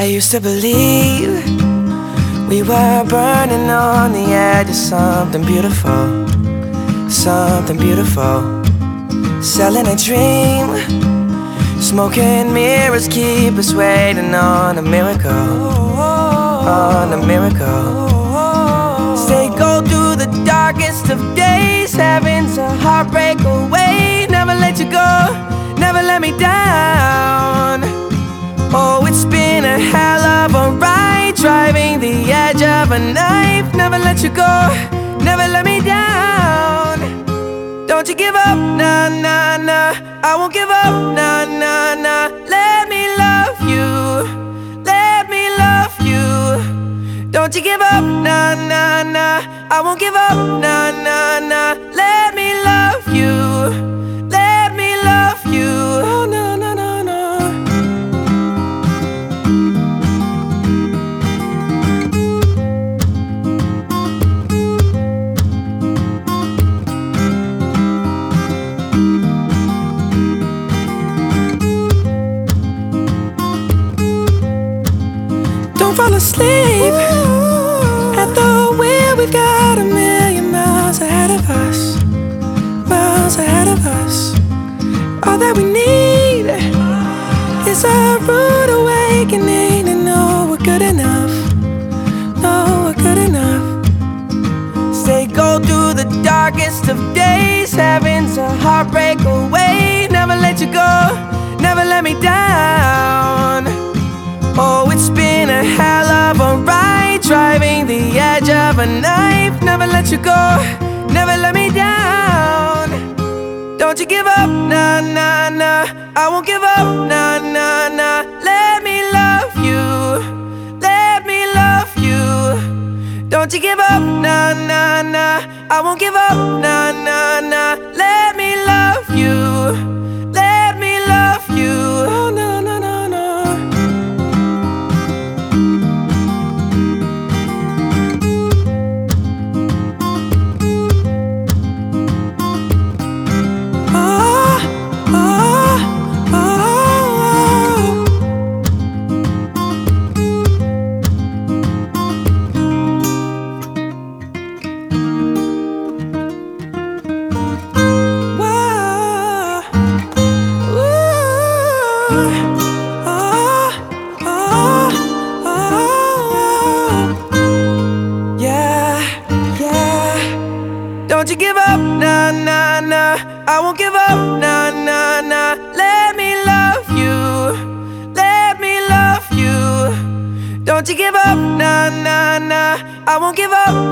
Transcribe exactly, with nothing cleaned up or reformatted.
used to believe we were burning on the edge of something beautiful, something beautiful. Selling a dream, smoking mirrors keep us waiting on a miracle, on a miracle. Stay gold through the darkest of days, heaven's a heartbreak away. Never let you go, never let me down. Oh, it's been a hell of a ride, driving the edge of a knife. Never let you go, never let me down. Don't you give up, nah, nah, nah. I won't give up, nah, nah, nah. Let me love you, let me love you. Don't you give up, nah, nah, nah. I won't give up, nah, nah, nah. Let me love you, let me love you. Oh, no, no, no, no. Don't fall asleep at the wheel. We've got a million miles ahead of us, miles ahead of us. All that we need is a rude awakening to know we're good enough, know we're good enough. Stay gold through the darkest of days, heaven's a heartbreak away. Never let you go, never let me down. Oh, it's been a hell of a ride, driving the edge of a knife. Never let you go, never let me down. Don't you give up, nah, nah, nah. I won't give up, nah, nah, nah. Let me love you, let me love you. Don't you give up, nah, nah, nah. I won't give up, nah, nah, nah. Let me love you, let me love you. Oh, no, no, no, no. Don't you give up, nah, nah, nah. I won't give up, nah, nah, nah. Let me love you, let me love you. Don't you give up, nah, nah, nah. I won't give up,